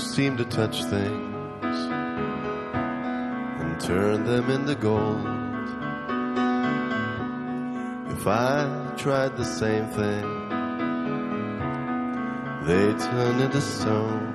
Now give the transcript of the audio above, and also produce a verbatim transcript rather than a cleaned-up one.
seem to touch things and turn them into gold. If I tried the same thing, they turn into stone.